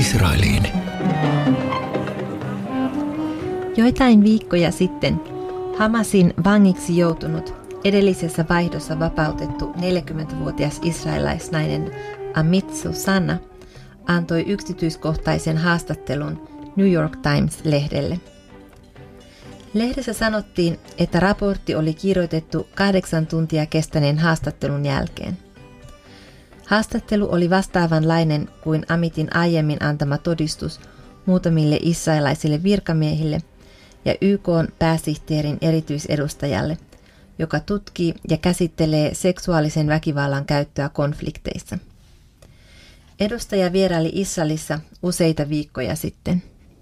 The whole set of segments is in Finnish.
Israeliin. Joitain viikkoja sitten Hamasin vangiksi joutunut, edellisessä vaihdossa vapautettu 40-vuotias israelaisnainen Amit Susanna antoi yksityiskohtaisen haastattelun New York Times-lehdelle. Lehdessä sanottiin, että raportti oli kirjoitettu 8 tuntia kestäneen haastattelun jälkeen. Haastattelu oli vastaavanlainen kuin Amitin aiemmin antama todistus muutamille israelaisille virkamiehille ja YK:n pääsihteerin erityisedustajalle, joka tutkii ja käsittelee seksuaalisen väkivallan käyttöä konflikteissa. Edustaja vieraili Israelissa useita viikkoja sitten.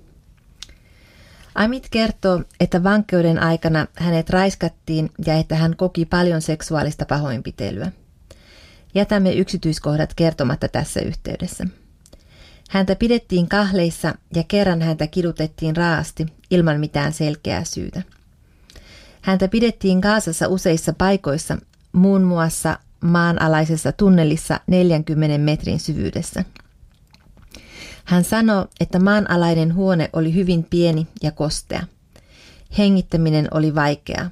Amit kertoo, että vankeuden aikana hänet raiskattiin ja että hän koki paljon seksuaalista pahoinpitelyä. Jätämme yksityiskohdat kertomatta tässä yhteydessä. Häntä pidettiin kahleissa ja kerran häntä kidutettiin raasti ilman mitään selkeää syytä. Häntä pidettiin Gazassa useissa paikoissa, muun muassa maanalaisessa tunnelissa 40 metrin syvyydessä. Hän sanoi, että maanalainen huone oli hyvin pieni ja kostea. Hengittäminen oli vaikeaa.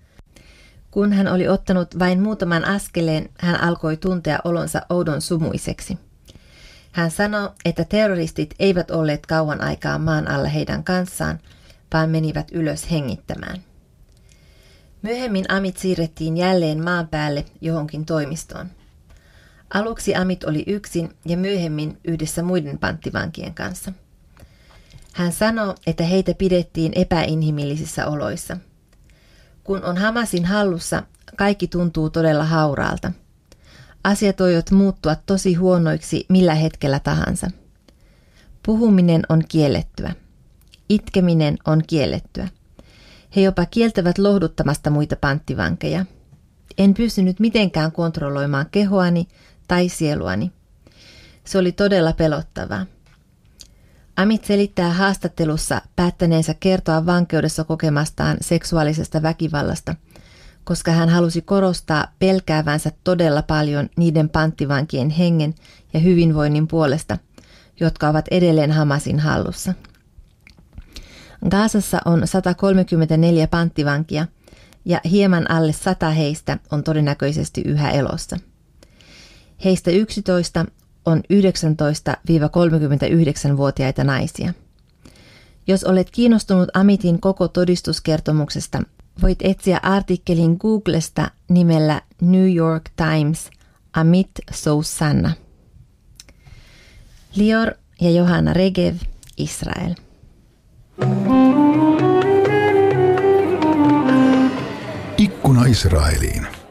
Kun hän oli ottanut vain muutaman askeleen, hän alkoi tuntea olonsa oudon sumuiseksi. Hän sanoi, että terroristit eivät olleet kauan aikaa maan alla heidän kanssaan, vaan menivät ylös hengittämään. Myöhemmin Amit siirrettiin jälleen maan päälle johonkin toimistoon. Aluksi Amit oli yksin ja myöhemmin yhdessä muiden panttivankien kanssa. Hän sanoi, että heitä pidettiin epäinhimillisissä oloissa. Kun on Hamasin hallussa, kaikki tuntuu todella hauraalta. Asiat voivat muuttua tosi huonoiksi millä hetkellä tahansa. Puhuminen on kiellettyä. Itkeminen on kiellettyä. He jopa kieltävät lohduttamasta muita panttivankeja. En pystynyt mitenkään kontrolloimaan kehoani tai sieluani. Se oli todella pelottavaa. Amit selittää haastattelussa päättäneensä kertoa vankeudessa kokemastaan seksuaalisesta väkivallasta, koska hän halusi korostaa pelkäävänsä todella paljon niiden panttivankien hengen ja hyvinvoinnin puolesta, jotka ovat edelleen Hamasin hallussa. Gazassa on 134 panttivankia ja hieman alle 100 heistä on todennäköisesti yhä elossa. Heistä 11 on 19-39-vuotiaita naisia. Jos olet kiinnostunut Amitin koko todistuskertomuksesta, voit etsiä artikkelin Googlesta nimellä New York Times Amit Susanna. Lior ja Johanna Regev, Israel. Ikkuna Israeliin.